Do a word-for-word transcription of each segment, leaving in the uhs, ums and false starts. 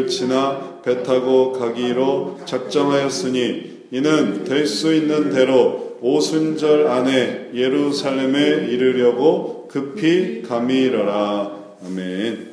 길을 지나 배 타고 가기로 작정하였으니 이는 될 수 있는 대로 오순절 안에 예루살렘에 이르려고 급히 감이러라. 아멘.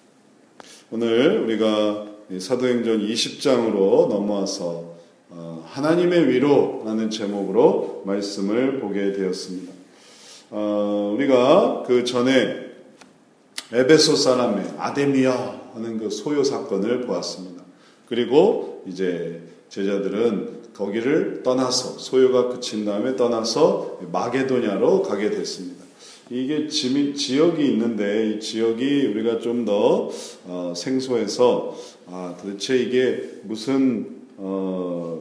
오늘 우리가 사도행전 이십 장으로 넘어와서 하나님의 위로라는 제목으로 말씀을 보게 되었습니다. 어, 우리가 그 전에 에베소 사람의 아데미아 하는 그 소요 사건을 보았습니다. 그리고 이제 제자들은 거기를 떠나서 소요가 그친 다음에 떠나서 마게도냐로 가게 됐습니다. 이게 지역이 있는데 이 지역이 우리가 좀 더 어, 생소해서 아, 도대체 이게 무슨 어,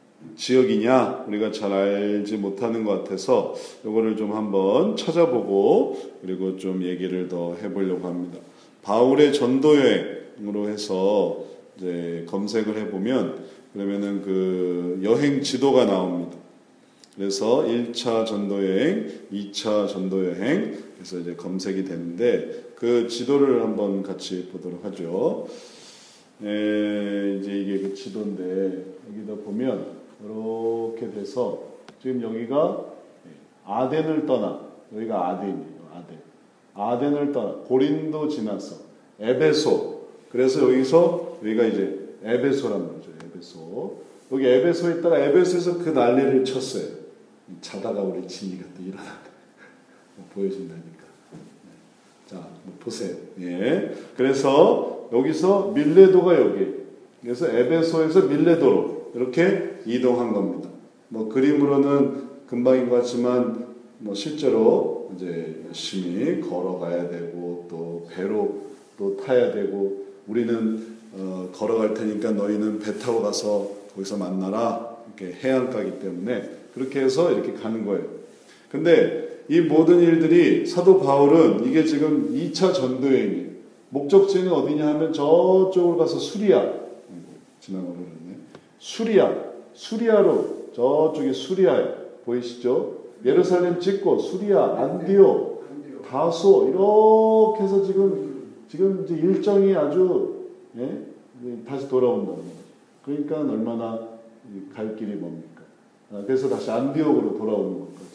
지역이냐 우리가 잘 알지 못하는 것 같아서 이거를 좀 한번 찾아보고 그리고 좀 얘기를 더 해보려고 합니다. 바울의 전도 여행으로 해서 이제 검색을 해보면 그러면은 그 여행 지도가 나옵니다. 그래서 일 차 전도여행, 이 차 전도여행, 그래서 이제 검색이 되는데 그 지도를 한번 같이 보도록 하죠. 에, 이제 이게 그 지도인데 여기다 보면 이렇게 돼서 지금 여기가 아덴을 떠나 여기가 아덴이에요. 아덴. 아덴을 떠나 고린도 지나서 에베소. 그래서 여기서 여기가 이제 에베소란 말이죠. 에베소. 여기 에베소에 있다가 에베소에서 그 난리를 쳤어요. 자다가 우리 진이가 또 일어나 보여준다니까. 자, 뭐 보세요. 예. 그래서 여기서 밀레도가 여기. 그래서 에베소에서 밀레도로 이렇게 이동한 겁니다. 뭐 그림으로는 금방인 것 같지만 뭐 실제로 이제 열심히 걸어가야 되고 또 배로 또 타야 되고 우리는 어, 걸어갈 테니까 너희는 배 타고 가서 거기서 만나라. 이렇게 해안가이기 때문에 그렇게 해서 이렇게 가는 거예요. 근데 이 모든 일들이 사도 바울은 이게 지금 이 차 전도여행이에요. 목적지는 어디냐 하면 저쪽으로 가서 수리아. 지나가고 그러네. 수리아. 수리아로 저쪽에 수리아에 보이시죠? 예루살렘 찍고 수리아, 안디옥, 다소 이렇게 해서 지금 지금 이제 일정이 아주 예? 다시 돌아온다는 거죠. 그러니까 얼마나 갈 길이 뭡니까? 그래서 다시 안디옥으로 돌아오는 것까지.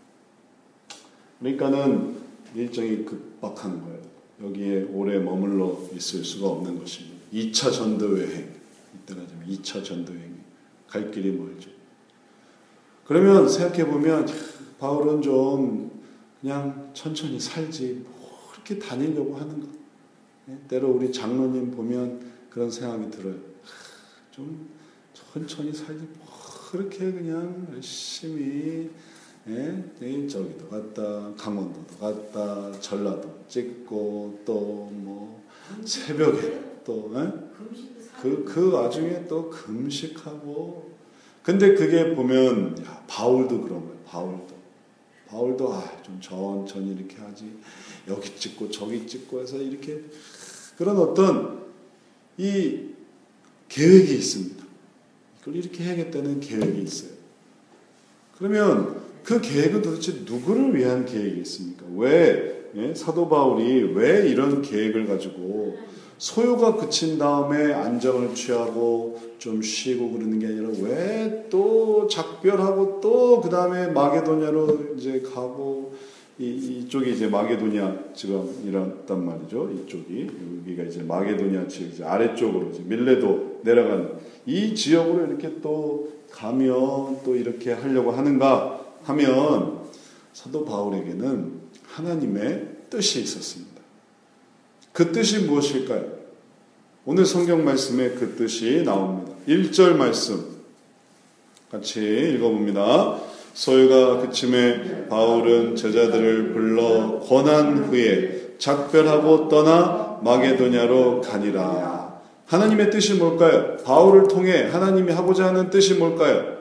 그러니까는 일정이 급박한 거예요. 여기에 오래 머물러 있을 수가 없는 것입니다. 이 차 전도여행. 이때가 지금 이 차 전도여행. 갈 길이 멀죠. 그러면 생각해보면 바울은 좀 그냥 천천히 살지 뭐 그렇게 다니려고 하는 것. 때로 우리 장로님 보면 그런 생각이 들어요. 좀 천천히 살지 뭐 그렇게 그냥 열심히 예? 저기도 갔다 강원도도 갔다 전라도 찍고 또 뭐 새벽에 또 그 그 와중에 또 금식하고 근데 그게 보면 야, 바울도 그런 거예요. 바울도 바울도 아, 좀 천천히 이렇게 하지 여기 찍고 저기 찍고 해서 이렇게 그런 어떤 이 계획이 있습니다. 이걸 이렇게 해야겠다는 계획이 있어요. 그러면 그 계획은 도대체 누구를 위한 계획이겠습니까? 왜 예? 사도 바울이 왜 이런 계획을 가지고 소요가 그친 다음에 안정을 취하고 좀 쉬고 그러는 게 아니라 왜 또 작별하고 또 그 다음에 마게도냐로 이제 가고 이, 이쪽이 이제 마게도냐 지방이란 말이죠. 이쪽이 여기가 이제 마게도냐 지역 이제 아래쪽으로 이제 밀레도 내려가는 이 지역으로 이렇게 또 가면 또 이렇게 하려고 하는가 하면 사도 바울에게는 하나님의 뜻이 있었습니다. 그 뜻이 무엇일까요? 오늘 성경 말씀에 그 뜻이 나옵니다. 일 절 말씀 같이 읽어봅니다. 소요가 그침에 바울은 제자들을 불러 권한 후에 작별하고 떠나 마게도냐로 가니라. 하나님의 뜻이 뭘까요? 바울을 통해 하나님이 하고자 하는 뜻이 뭘까요?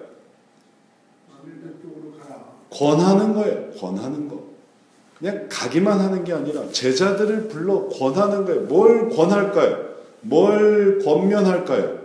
권하는 거예요. 권하는 거. 그냥 가기만 하는 게 아니라 제자들을 불러 권하는 거예요. 뭘 권할까요? 뭘 권면할까요?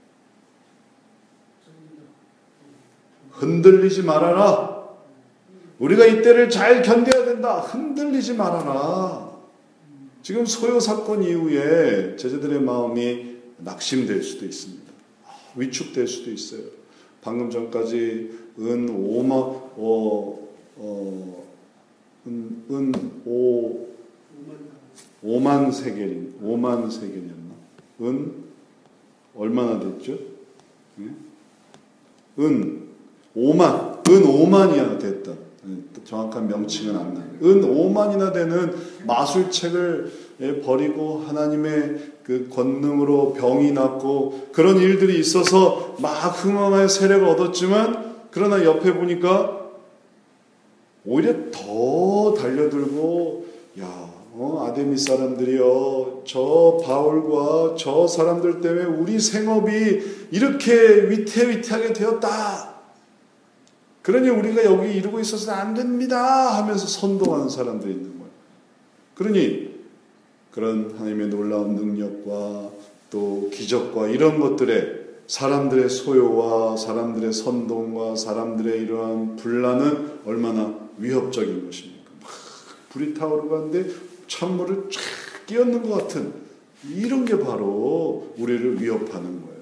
흔들리지 말아라. 우리가 이때를 잘 견뎌야 된다. 흔들리지 말아라. 지금 소요 사건 이후에 제자들의 마음이 낙심될 수도 있습니다. 위축될 수도 있어요. 방금 전까지 은 오만 어, 어, 은, 은 오, 오만 세겔인 오만 세겔이었나? 은 얼마나 됐죠? 네? 은 오만 은 오만이나 됐다. 정확한 명칭은 안 나요. 은 오만이나 되는 마술책을 버리고 하나님의 그 권능으로 병이 낫고 그런 일들이 있어서 막 흥왕하여 세력을 얻었지만 그러나 옆에 보니까 오히려 더 달려들고 야, 어, 아데미 사람들이요, 저 바울과 저 사람들 때문에 우리 생업이 이렇게 위태위태하게 되었다. 그러니 우리가 여기 이루고 있어서는 안 됩니다 하면서 선동하는 사람들이 있는 거예요. 그러니 그런 하나님의 놀라운 능력과 또 기적과 이런 것들에 사람들의 소요와 사람들의 선동과 사람들의 이러한 분란은 얼마나 위협적인 것입니까? 막 불이 타오르고 하는데 찬물을 쫙 끼얹는 것 같은 이런 게 바로 우리를 위협하는 거예요.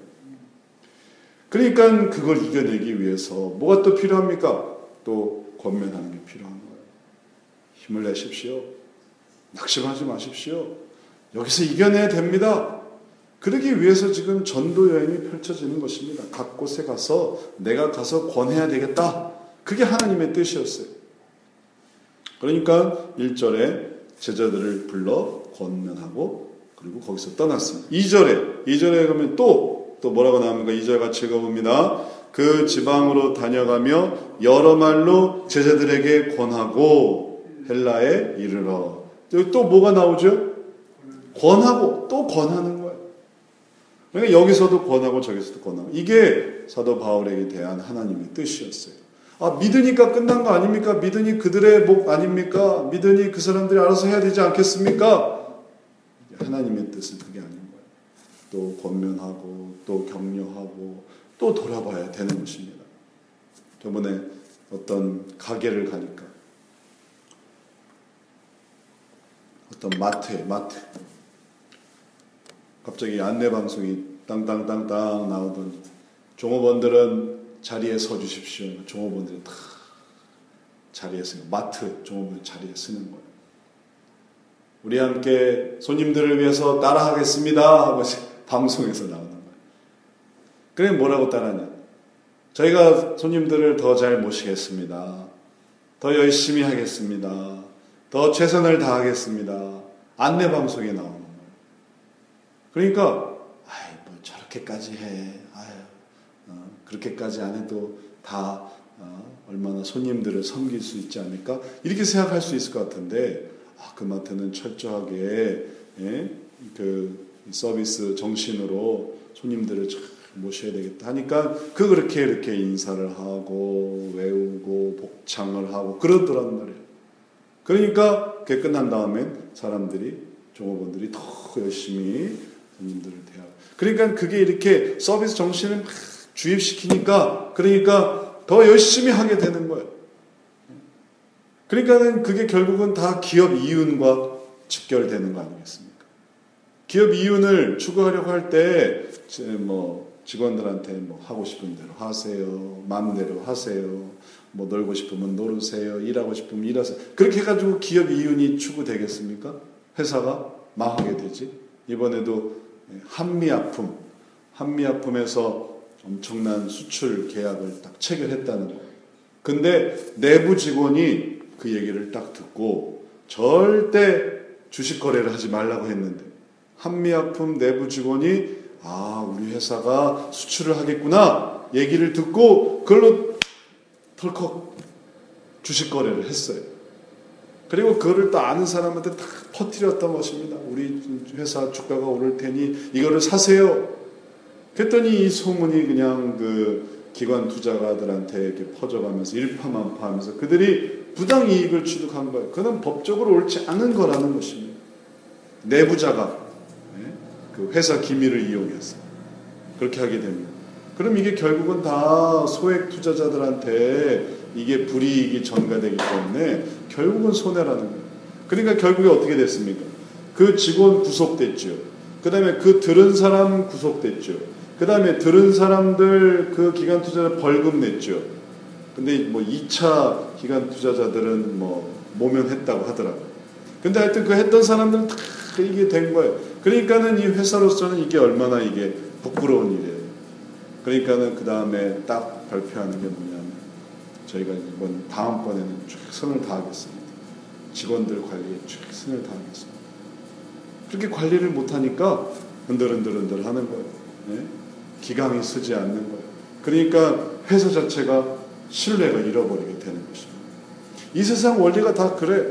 그러니까 그걸 이겨내기 위해서 뭐가 또 필요합니까? 또 권면하는 게 필요한 거예요. 힘을 내십시오. 낙심하지 마십시오. 여기서 이겨내야 됩니다. 그러기 위해서 지금 전도 여행이 펼쳐지는 것입니다. 각 곳에 가서 내가 가서 권해야 되겠다. 그게 하나님의 뜻이었어요. 그러니까 일 절에 제자들을 불러 권면하고 그리고 거기서 떠났습니다. 이 절에 이 절에 가면 또 또 뭐라고 나옵니까? 이 절 같이 읽어봅니다. 그 지방으로 다녀가며 여러 말로 제자들에게 권하고 헬라에 이르러. 여기 또 뭐가 나오죠? 권하고 또 권하는 거예요. 그러니까 여기서도 권하고 저기서도 권하고. 이게 사도 바울에게 대한 하나님의 뜻이었어요. 아, 믿으니까 끝난 거 아닙니까? 믿으니 그들의 목 아닙니까? 믿으니 그 사람들이 알아서 해야 되지 않겠습니까? 하나님의 뜻은 그게 아닌 거예요. 또 권면하고 또 격려하고 또 돌아봐야 되는 것입니다. 저번에 어떤 가게를 가니까 어떤 마트에 마트 갑자기 안내방송이 땅땅땅땅 나오더니 종업원들은 자리에 서 주십시오. 종업원들이 다 자리에 쓰는 마트 종업원 자리에 쓰는 거예요. 우리 함께 손님들을 위해서 따라하겠습니다 하고 방송에서 나오는 거예요. 그래 뭐라고 따라하냐? 저희가 손님들을 더 잘 모시겠습니다. 더 열심히 하겠습니다. 더 최선을 다하겠습니다. 안내 방송에 나오는 거예요. 그러니까 아이 뭐 저렇게까지 해. 아유, 어, 그렇게까지 안 해도 다 어, 얼마나 손님들을 섬길 수 있지 않을까? 이렇게 생각할 수 있을 것 같은데 아, 그 마트는 철저하게 예? 그 서비스 정신으로 손님들을 잘 모셔야 되겠다 하니까 그 그렇게 이렇게 인사를 하고 외우고 복창을 하고 그러더란 말이에요. 그러니까 그게 끝난 다음엔 사람들이 종업원들이 더 열심히 손님들을 대하고 그러니까 그게 이렇게 서비스 정신을 막 주입시키니까 그러니까 더 열심히 하게 되는 거예요. 그러니까는 그게 결국은 다 기업 이윤과 직결되는 거 아니겠습니까? 기업 이윤을 추구하려고 할 때 뭐 직원들한테 뭐 하고 싶은 대로 하세요, 마음대로 하세요, 뭐 놀고 싶으면 놀으세요, 일하고 싶으면 일하세요. 그렇게 해가지고 기업 이윤이 추구되겠습니까? 회사가 망하게 되지. 이번에도 한미약품, 한미약품에서 엄청난 수출 계약을 딱 체결했다는 거예요. 근데 내부 직원이 그 얘기를 딱 듣고 절대 주식 거래를 하지 말라고 했는데 한미약품 내부 직원이 아 우리 회사가 수출을 하겠구나 얘기를 듣고 그걸로 털컥 주식 거래를 했어요. 그리고 그거를 또 아는 사람한테 다 퍼뜨렸던 것입니다. 우리 회사 주가가 오를 테니 이거를 사세요. 그랬더니 이 소문이 그냥 그 기관 투자가들한테 이렇게 퍼져가면서 일파만파하면서 그들이 부당 이익을 취득한 거예요. 그건 법적으로 옳지 않은 거라는 것입니다. 내부자가 그 회사 기밀을 이용해서 그렇게 하게 됩니다. 그럼 이게 결국은 다 소액 투자자들한테 이게 불이익이 전가되기 때문에 결국은 손해라는 거예요. 그러니까 결국에 어떻게 됐습니까? 그 직원 구속됐죠. 그 다음에 그 들은 사람 구속됐죠. 그 다음에 들은 사람들 그 기관 투자자 벌금 냈죠. 근데 뭐 이 차 기관 투자자들은 뭐 모면했다고 하더라고요. 근데 하여튼 그 했던 사람들은 다 이게 된 거예요. 그러니까는 이 회사로서는 이게 얼마나 이게 부끄러운 일이에요. 그러니까는 그 다음에 딱 발표하는 게 뭐냐면 저희가 이번 다음번에는 최선을 다하겠습니다. 직원들 관리에 최선을 다하겠습니다. 그렇게 관리를 못하니까 흔들흔들흔들 하는 거예요. 네? 기강이 서지 않는 거예요. 그러니까 회사 자체가 신뢰를 잃어버리게 되는 것입니다. 이 세상 원리가 다 그래.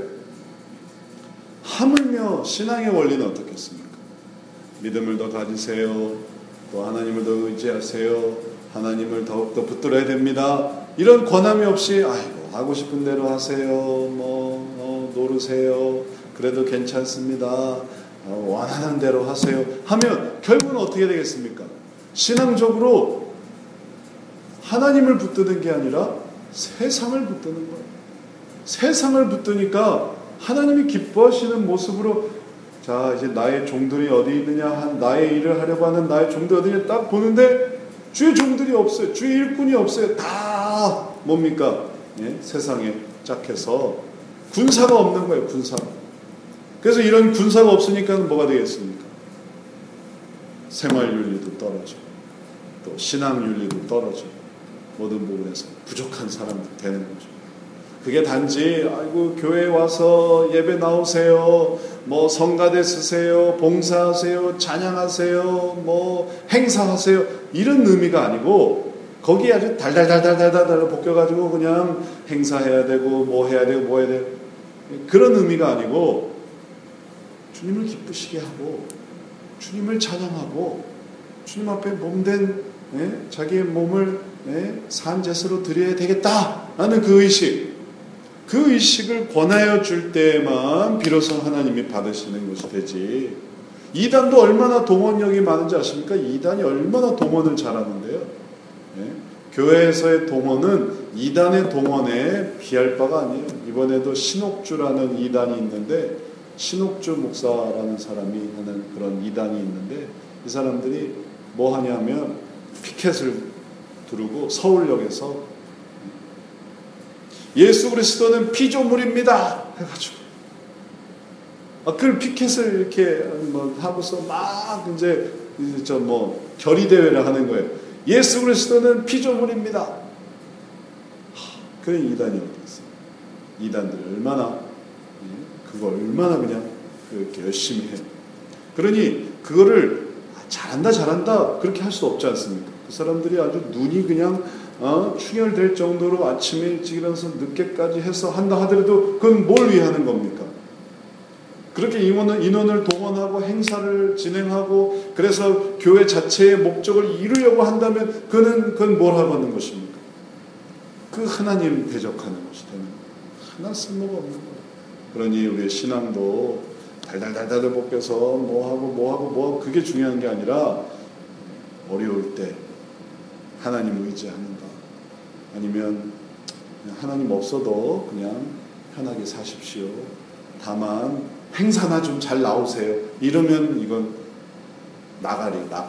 하물며 신앙의 원리는 어떻겠습니까? 믿음을 더 가지세요. 또 하나님을 더 의지하세요. 하나님을 더욱더 붙들어야 됩니다. 이런 권함이 없이 아이고 하고 싶은 대로 하세요. 뭐 어, 노르세요. 그래도 괜찮습니다. 어, 원하는 대로 하세요. 하면 결국은 어떻게 되겠습니까? 신앙적으로 하나님을 붙드는 게 아니라 세상을 붙드는 거예요. 세상을 붙드니까 하나님이 기뻐하시는 모습으로 자 이제 나의 종들이 어디 있느냐 한 나의 일을 하려고 하는 나의 종들이 어디 있느냐 딱 보는데 주의 종들이 없어요. 주의 일꾼이 없어요. 다 뭡니까? 예? 세상에 짝해서 군사가 없는 거예요. 군사가. 그래서 이런 군사가 없으니까 뭐가 되겠습니까? 생활윤리도 떨어지고 또 신앙윤리도 떨어지고 모든 부분에서 부족한 사람들 되는 거죠. 그게 단지 아이고 교회에 와서 예배 나오세요. 뭐 성가대 쓰세요. 봉사하세요. 찬양하세요. 뭐 행사하세요. 이런 의미가 아니고 거기에 아주 달달달달달달 볶여가지고 그냥 행사해야 되고 뭐 해야 되고 뭐 해야 되고 그런 의미가 아니고 주님을 기쁘시게 하고 주님을 찬양하고 주님 앞에 몸된 예? 자기의 몸을 예? 산제사로 드려야 되겠다라는 그 의식 그 의식을 권하여 줄 때에만 비로소 하나님이 받으시는 것이 되지. 이단도 얼마나 동원력이 많은지 아십니까? 이단이 얼마나 동원을 잘하는데요. 예? 교회에서의 동원은 이단의 동원에 비할 바가 아니에요. 이번에도 신옥주라는 이단이 있는데 신옥주 목사라는 사람이 하는 그런 이단이 있는데 이 사람들이 뭐 하냐면 피켓을 두르고 서울역에서 예수 그리스도는 피조물입니다 해가지고 아, 그 피켓을 이렇게 뭐 하고서 막 이제 저 뭐 결의 대회를 하는 거예요. 예수 그리스도는 피조물입니다. 하, 그런 이단이 어디 있어요? 이단들 얼마나 그거 얼마나 그냥 그렇게 열심히 해요. 그러니 그거를 잘한다 잘한다 그렇게 할 수 없지 않습니까? 그 사람들이 아주 눈이 그냥 어, 충혈될 정도로 아침에 일찍 일어나서 늦게까지 해서 한다 하더라도 그건 뭘 위해 하는 겁니까? 그렇게 인원을, 인원을 동원하고 행사를 진행하고 그래서 교회 자체의 목적을 이루려고 한다면 그는, 그건 뭘 하고 하는 것입니까? 그 하나님 대적하는 것이 되는 거예요. 하나 쓸모가 없는 거예요. 그러니 우리의 신앙도 달달달달 볶여서 뭐하고 뭐하고 뭐하고 그게 중요한 게 아니라 어려울 때 하나님 의지하는가 아니면 하나님 없어도 그냥 편하게 사십시오. 다만 행사나 좀 잘 나오세요. 이러면 이건 나가리 나가.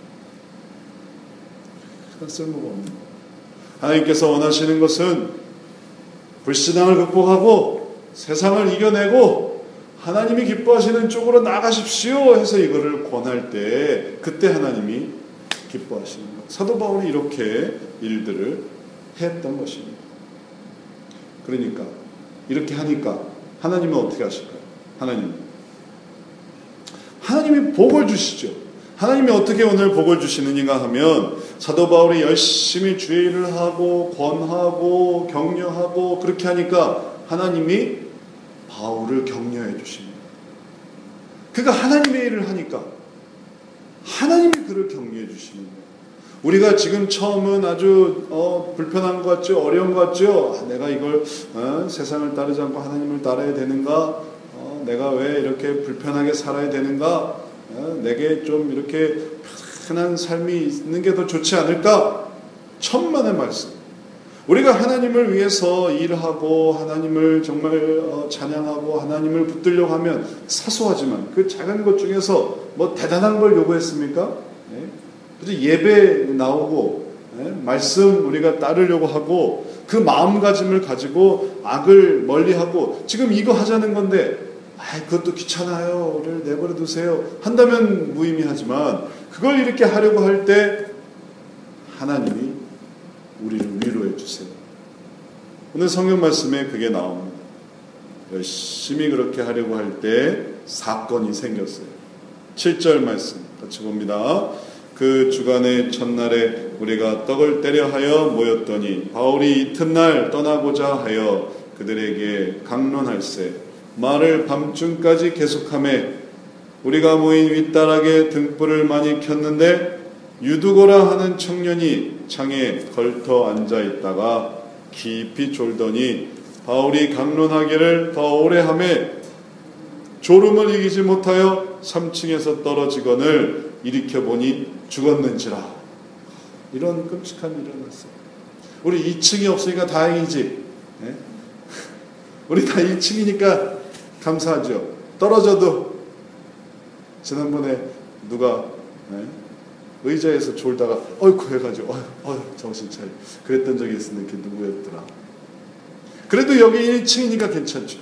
쓸모가 없는 거예요. 하나님께서 원하시는 것은 불신앙을 극복하고 세상을 이겨내고 하나님이 기뻐하시는 쪽으로 나가십시오 해서 이거를 권할 때 그때 하나님이 기뻐하시는 것. 사도 바울이 이렇게 일들을 했던 것입니다. 그러니까 이렇게 하니까 하나님은 어떻게 하실까요? 하나님 하나님이 복을 주시죠. 하나님이 어떻게 오늘 복을 주시느냐 하면 사도 바울이 열심히 주의 일을 하고 권하고 격려하고 그렇게 하니까 하나님이 바울을 격려해 주십니다. 그가 하나님의 일을 하니까 하나님이 그를 격려해 주시는 거예요. 우리가 지금 처음은 아주 어, 불편한 것 같죠? 어려운 것 같죠? 아, 내가 이걸 어, 세상을 따르지 않고 하나님을 따라야 되는가? 어, 내가 왜 이렇게 불편하게 살아야 되는가? 어, 내게 좀 이렇게 편한 삶이 있는 게 더 좋지 않을까? 천만의 말씀. 우리가 하나님을 위해서 일하고 하나님을 정말 찬양하고 하나님을 붙들려고 하면 사소하지만 그 작은 것 중에서 뭐 대단한 걸 요구했습니까? 네? 예배 나오고 네? 말씀 우리가 따르려고 하고 그 마음가짐을 가지고 악을 멀리하고 지금 이거 하자는 건데 아, 그것도 귀찮아요. 우리를 내버려 두세요. 한다면 무의미하지만 그걸 이렇게 하려고 할 때 하나님이 우리를 위로해 주세요. 오늘 성경 말씀에 그게 나옵니다. 열심히 그렇게 하려고 할 때 사건이 생겼어요. 칠 절 말씀 같이 봅니다. 그 주간의 첫날에 우리가 떡을 떼려 하여 모였더니 바울이 이튿날 떠나고자 하여 그들에게 강론할세 말을 밤중까지 계속하매 우리가 모인 윗다락에 등불을 많이 켰는데 유두고라 하는 청년이 창에 걸터 앉아 있다가 깊이 졸더니 바울이 강론하기를 더 오래 하매 졸음을 이기지 못하여 삼 층에서 떨어지거늘 일으켜보니 죽었는지라. 이런 끔찍한 일이 일어났어요. 우리 이 층이 없으니까 다행이지. 네? 우리 다 일 층이니까 감사하죠. 떨어져도 지난번에 누가 네? 의자에서 졸다가 어이쿠 해가지고 어휴, 어휴 정신 차려 그랬던 적이 있었는데 그게 누구였더라. 그래도 여기 일 층이니까 괜찮죠.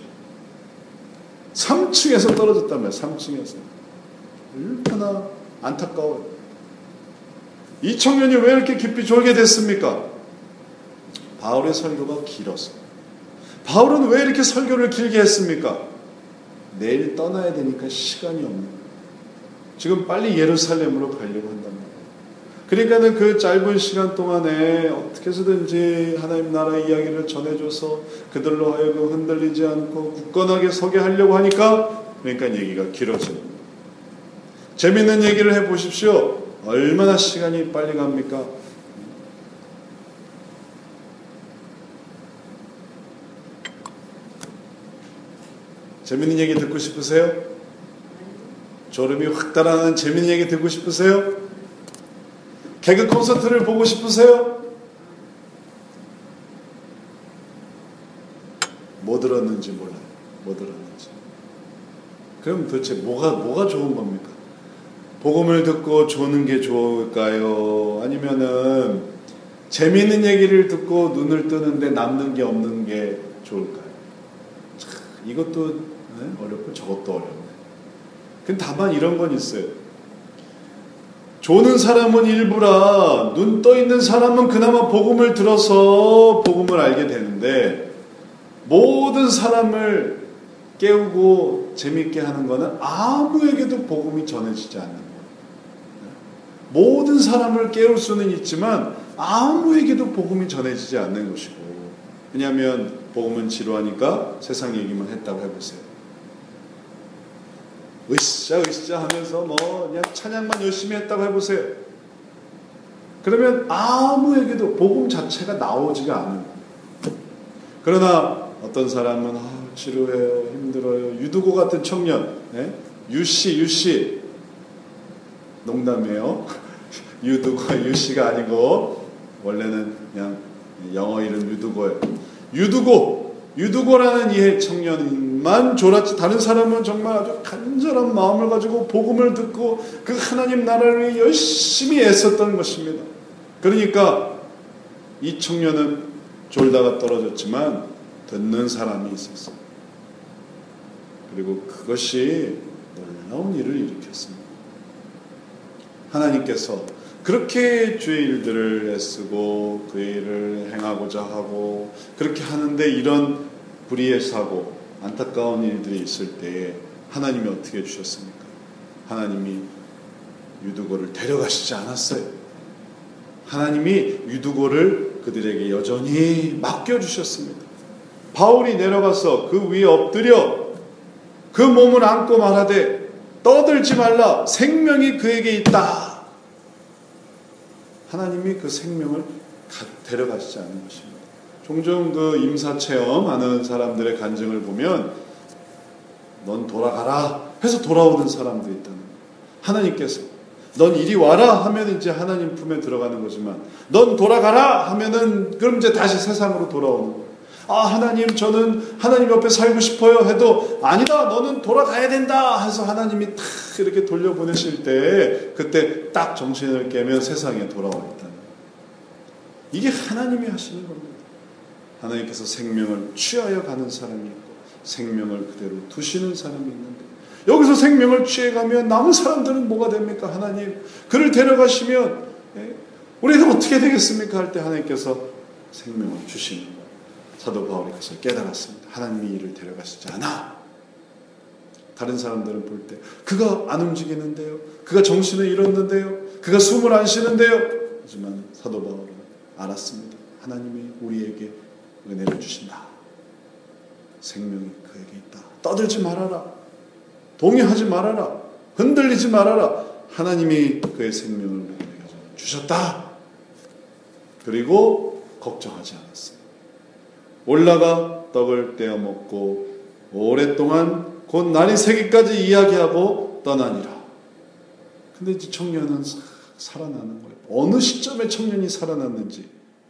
삼 층에서 떨어졌다며. 삼 층에서 얼마나 안타까워요. 이 청년이 왜 이렇게 깊이 졸게 됐습니까? 바울의 설교가 길어서. 바울은 왜 이렇게 설교를 길게 했습니까? 내일 떠나야 되니까 시간이 없는 거예요. 지금 빨리 예루살렘으로 가려고 한단 말이에요. 그러니까는 그 짧은 시간 동안에 어떻게 해서든지 하나님 나라 이야기를 전해줘서 그들로 하여금 흔들리지 않고 굳건하게 서게 하려고 하니까 그러니까 얘기가 길어져요. 재밌는 얘기를 해보십시오. 얼마나 시간이 빨리 갑니까? 재밌는 얘기 듣고 싶으세요? 졸음이 확 달아나는 재밌는 얘기 듣고 싶으세요? 개그 콘서트를 보고 싶으세요? 뭐 들었는지 몰라요. 뭐 들었는지. 그럼 도대체 뭐가 뭐가 좋은 겁니까? 복음을 듣고 조는 게 좋을까요? 아니면은 재미있는 얘기를 듣고 눈을 뜨는데 남는 게 없는 게 좋을까요? 참, 이것도 네? 어렵고 저것도 어렵네. 근데 다만 이런 건 있어요. 조는 사람은 일부라 눈 떠 있는 사람은 그나마 복음을 들어서 복음을 알게 되는데 모든 사람을 깨우고 재밌게 하는 것은 아무에게도 복음이 전해지지 않는 거예요. 모든 사람을 깨울 수는 있지만 아무에게도 복음이 전해지지 않는 것이고, 왜냐하면 복음은 지루하니까 세상 얘기만 했다고 해보세요. 으쌰 으쌰 하면서 뭐 그냥 찬양만 열심히 했다고 해보세요. 그러면 아무에게도 복음 자체가 나오지가 않은 거예요. 그러나 어떤 사람은 아, 지루해요, 힘들어요. 유두고 같은 청년, 네? 유씨 유씨 농담이에요. 유두고 유씨가 아니고 원래는 그냥 영어 이름 유두고예요. 유두고 유두고라는 이 청년만 졸았지 다른 사람은 정말 아주 간절한 마음을 가지고 복음을 듣고 그 하나님 나라를 위해 열심히 애썼던 것입니다. 그러니까 이 청년은 졸다가 떨어졌지만 듣는 사람이 있었어요. 그리고 그것이 놀라운 일을 일으켰습니다. 하나님께서 그렇게 주의 일들을 애쓰고 그의 일을 행하고자 하고 그렇게 하는데 이런 불의의 사고, 안타까운 일들이 있을 때에 하나님이 어떻게 해주셨습니까? 하나님이 유두고를 데려가시지 않았어요. 하나님이 유두고를 그들에게 여전히 맡겨주셨습니다. 바울이 내려가서 그 위에 엎드려 그 몸을 안고 말하되 떠들지 말라, 생명이 그에게 있다. 하나님이 그 생명을 데려가시지 않은 것입니다. 종종 그 임사체험하는 사람들의 간증을 보면 넌 돌아가라 해서 돌아오는 사람들이 있다는 거예요. 하나님께서 넌 이리 와라 하면 이제 하나님 품에 들어가는 거지만, 넌 돌아가라 하면은 그럼 이제 다시 세상으로 돌아오는 거예요. 아, 하나님, 저는 하나님 옆에 살고 싶어요 해도, 아니다, 너는 돌아가야 된다 해서 하나님이 탁 이렇게 돌려보내실 때, 그때 딱 정신을 깨면 세상에 돌아와 있다는 거예요. 이게 하나님이 하시는 겁니다. 하나님께서 생명을 취하여 가는 사람이 있고 생명을 그대로 두시는 사람이 있는데, 여기서 생명을 취해가면 남은 사람들은 뭐가 됩니까? 하나님, 그를 데려가시면 우리는 어떻게 되겠습니까? 할 때 하나님께서 생명을 주시는 거예요. 사도 바울이 그것을 깨달았습니다. 하나님이 이를 데려가시지 않아. 다른 사람들은 볼 때 그가 안 움직이는데요, 그가 정신을 잃었는데요, 그가 숨을 안 쉬는데요. 하지만 사도 바울은 알았습니다. 하나님이 우리에게 은혜를 주신다. 생명이 그에게 있다. 떠들지 말아라. 동의하지 말아라. 흔들리지 말아라. 하나님이 그의 생명을 우리에게 주셨다. 그리고 걱정하지 않았어요. 올라가 떡을 떼어 먹고 오랫동안 곧 날이 새기까지 이야기하고 떠나니라. 근데 이제 청년은 살아나는 거예요. 어느 시점에 청년이 살아났는지,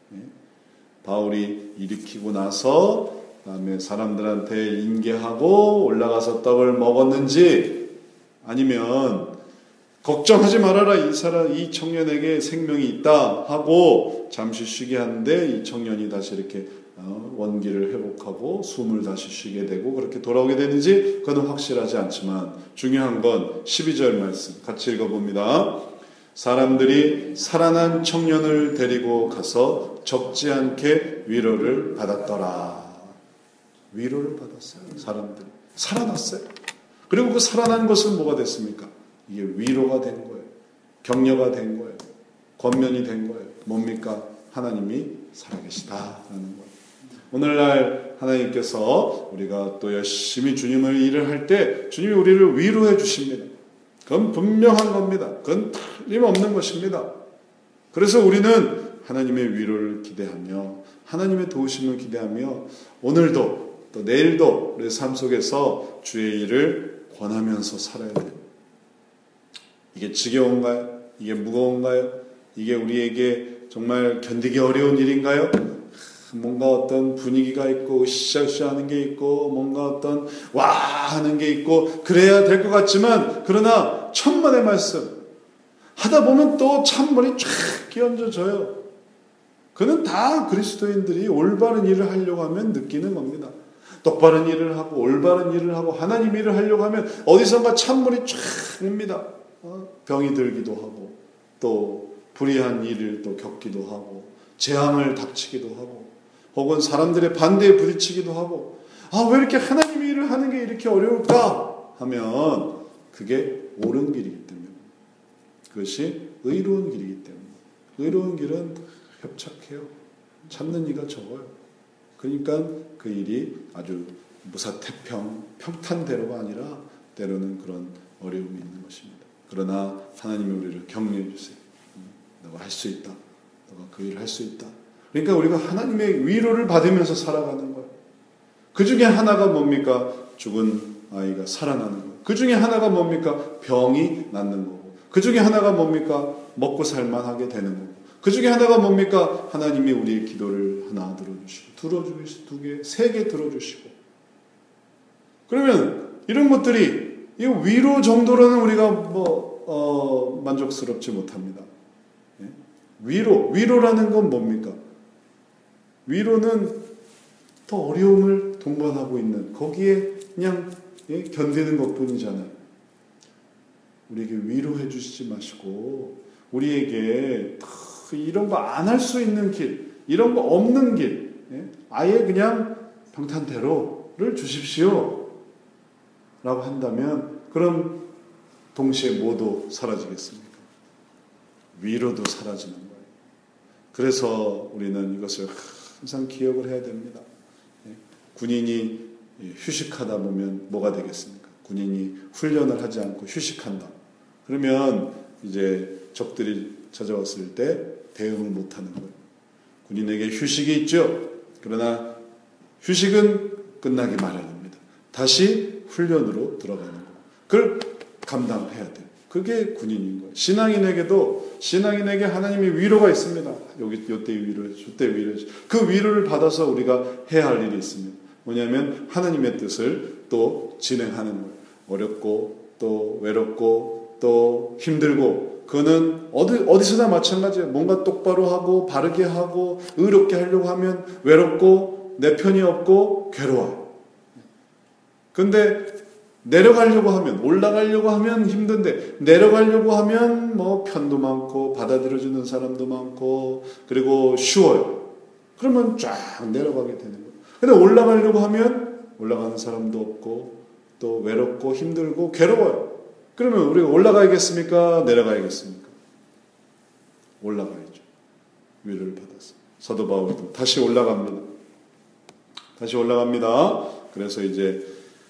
바울이 일으키고 나서 그다음에 사람들한테 인계하고 올라가서 떡을 먹었는지, 아니면 걱정하지 말아라, 이 사람, 이 청년에게 생명이 있다 하고 잠시 쉬게 하는데 이 청년이 다시 이렇게 원기를 회복하고 숨을 다시 쉬게 되고 그렇게 돌아오게 되는지, 그건 확실하지 않지만 중요한 건 십이 절 말씀 같이 읽어봅니다. 사람들이 살아난 청년을 데리고 가서 적지 않게 위로를 받았더라. 위로를 받았어요. 사람들이 살아났어요. 그리고 그 살아난 것은 뭐가 됐습니까? 이게 위로가 된 거예요. 격려가 된 거예요. 권면이 된 거예요. 뭡니까? 하나님이 살아계시다라는 거예요. 오늘날 하나님께서 우리가 또 열심히 주님을 일을 할 때 주님이 우리를 위로해 주십니다. 그건 분명한 겁니다. 그건 틀림없는 것입니다. 그래서 우리는 하나님의 위로를 기대하며 하나님의 도우심을 기대하며 오늘도 또 내일도 우리 삶 속에서 주의 일을 권하면서 살아야 돼요. 이게 지겨운가요? 이게 무거운가요? 이게 우리에게 정말 견디기 어려운 일인가요? 뭔가 어떤 분위기가 있고 으쌰으쌰 하는 게 있고 뭔가 어떤 와 하는 게 있고 그래야 될 것 같지만, 그러나 천만의 말씀 하다 보면 또 찬물이 쫙 끼얹어져요. 그는 다 그리스도인들이 올바른 일을 하려고 하면 느끼는 겁니다. 똑바른 일을 하고 올바른 일을 하고 하나님 일을 하려고 하면 어디선가 찬물이 쫙 옵니다. 병이 들기도 하고 또 불의한 일을 또 겪기도 하고 재앙을 닥치기도 하고 혹은 사람들의 반대에 부딪히기도 하고, 아, 왜 이렇게 하나님 일을 하는 게 이렇게 어려울까 하면 그게 옳은 길이기 때문에, 그것이 의로운 길이기 때문에. 의로운 길은 협착해요. 찾는 이가 적어요. 그러니까 그 일이 아주 무사태평 평탄대로가 아니라 때로는 그런 어려움이 있는 것입니다. 그러나 하나님이 우리를 격려해 주세요. 너가 할 수 있다. 너가 그 일을 할 수 있다. 그러니까 우리가 하나님의 위로를 받으면서 살아가는 거예요. 그 중에 하나가 뭡니까? 죽은 아이가 살아나는 거예요. 그 중에 하나가 뭡니까? 병이 낫는 거고. 그 중에 하나가 뭡니까? 먹고 살만하게 되는 거고. 그 중에 하나가 뭡니까? 하나님이 우리의 기도를 하나 들어주시고, 들어주시고, 두 개, 세 개 들어주시고. 그러면 이런 것들이 이 위로 정도로는 우리가 뭐 어, 만족스럽지 못합니다. 예? 위로, 위로라는 건 뭡니까? 위로는 더 어려움을 동반하고 있는 거기에 그냥 예? 견디는 것뿐이잖아요. 우리에게 위로해 주시지 마시고 우리에게 이런 거 안 할 수 있는 길, 이런 거 없는 길, 예? 아예 그냥 평탄대로를 주십시오 라고 한다면 그럼 동시에 뭐도 사라지겠습니까? 위로도 사라지는 거예요. 그래서 우리는 이것을 항상 기억을 해야 됩니다. 예? 군인이 휴식하다 보면 뭐가 되겠습니까? 군인이 훈련을 하지 않고 휴식한다. 그러면 이제 적들이 찾아왔을 때 대응을 못하는 거예요. 군인에게 휴식이 있죠. 그러나 휴식은 끝나기 마련입니다. 다시 훈련으로 들어가는 거예요. 그걸 감당해야 돼요. 그게 군인인 거예요. 신앙인에게도 신앙인에게 하나님의 위로가 있습니다. 여기 요때 위로해 주, 저때 위로해 주. 그 위로를 받아서 우리가 해야 할 일이 있습니다. 뭐냐면 하나님의 뜻을 또 진행하는 거예요. 어렵고 또 외롭고 또 힘들고 그거는 어디, 어디서나 마찬가지예요. 뭔가 똑바로 하고 바르게 하고 의롭게 하려고 하면 외롭고 내 편이 없고 괴로워요. 근데 내려가려고 하면 올라가려고 하면 힘든데 내려가려고 하면 뭐 편도 많고 받아들여주는 사람도 많고 그리고 쉬워요. 그러면 쫙 내려가게 되는 거예요. 근데 올라가려고 하면 올라가는 사람도 없고 또 외롭고 힘들고 괴로워요. 그러면 우리가 올라가야겠습니까? 내려가야겠습니까? 올라가야죠. 위로를 받아서. 사도 바울도 다시 올라갑니다. 다시 올라갑니다. 그래서 이제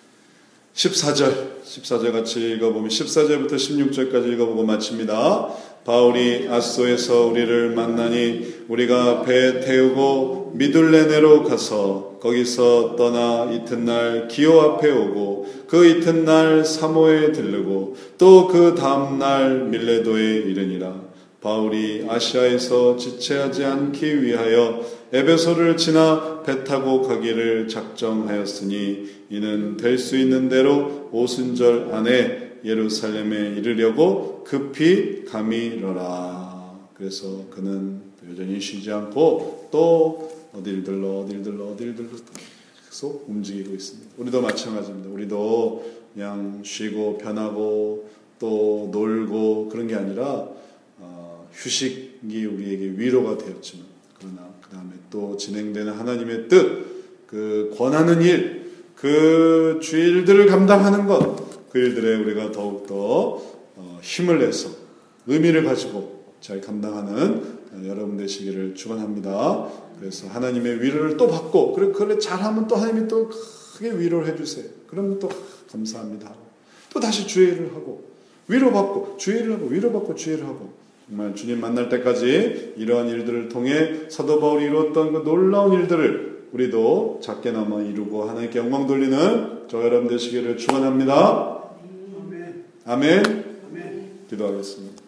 십사 절, 십사 절 같이 읽어보면 십사 절부터 십육 절까지 읽어보고 마칩니다. 바울이 아소에서 우리를 만나니 우리가 배 태우고 미둘레네로 가서 거기서 떠나 이튿날 기오 앞에 오고 그 이튿날 사모에 들르고 또 그 다음날 밀레도에 이르니라. 바울이 아시아에서 지체하지 않기 위하여 에베소를 지나 배 타고 가기를 작정하였으니 이는 될 수 있는 대로 오순절 안에 예루살렘에 이르려고 급히 가미러라. 그래서 그는 여전히 쉬지 않고 또 어딜 들러 어딜 들러 어딜 들러 계속 움직이고 있습니다. 우리도 마찬가지입니다. 우리도 그냥 쉬고 편하고 또 놀고 그런 게 아니라 어, 휴식이 우리에게 위로가 되었지만 그러나 그 다음에 또 진행되는 하나님의 뜻, 그 권하는 일, 그 주일들을 감당하는 것, 그 일들에 우리가 더욱더 어, 힘을 내서 의미를 가지고 잘 감당하는 여러분 되시기를 축원합니다. 그래서 하나님의 위로를 또 받고 그래 그래 잘하면 또 하나님이 또 크게 위로를 해주세요. 그러면 또 감사합니다. 또 다시 주의 일을 하고 위로받고 주의 일을 하고 위로받고 주의 일을 하고 정말 주님 만날 때까지 이러한 일들을 통해 사도 바울이 이루었던 그 놀라운 일들을 우리도 작게나마 이루고 하나님께 영광 돌리는 저 여러분 되시기를 축원합니다. 아멘. 아멘. 아멘. 기도하겠습니다.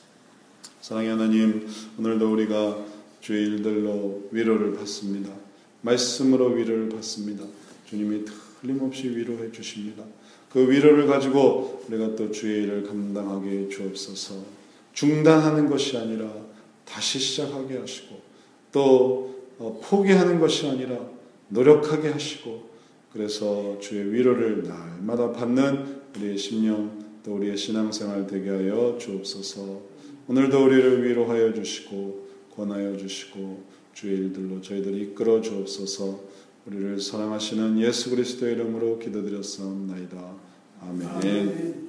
사랑의 하나님, 오늘도 우리가 주의 일들로 위로를 받습니다. 말씀으로 위로를 받습니다. 주님이 틀림없이 위로해 주십니다. 그 위로를 가지고 우리가 또 주의 일을 감당하게 주옵소서. 중단하는 것이 아니라 다시 시작하게 하시고 또 포기하는 것이 아니라 노력하게 하시고 그래서 주의 위로를 날마다 받는 우리의 심령 또 우리의 신앙생활 되게 하여 주옵소서. 오늘도 우리를 위로하여 주시고 권하여 주시고 주의 일들로 저희들이 이끌어 주옵소서. 우리를 사랑하시는 예수 그리스도의 이름으로 기도드렸사옵나이다. 아멘. 아멘.